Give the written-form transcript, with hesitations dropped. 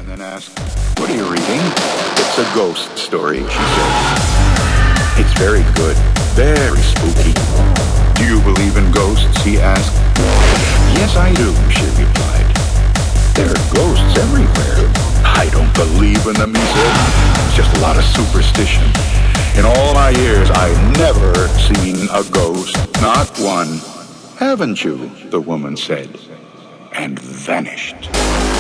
and then asked, "What are you reading?" "It's a ghost story," she said. "It's very good, very spooky." "Do you believe in ghosts?" he asked. "Yes, I do," she replied. "There are ghosts everywhere." "I don't believe in them," he said. "It's just a lot of superstition. In all my years, I've never seen a ghost, not one." "Haven't you?" the woman said, and vanished.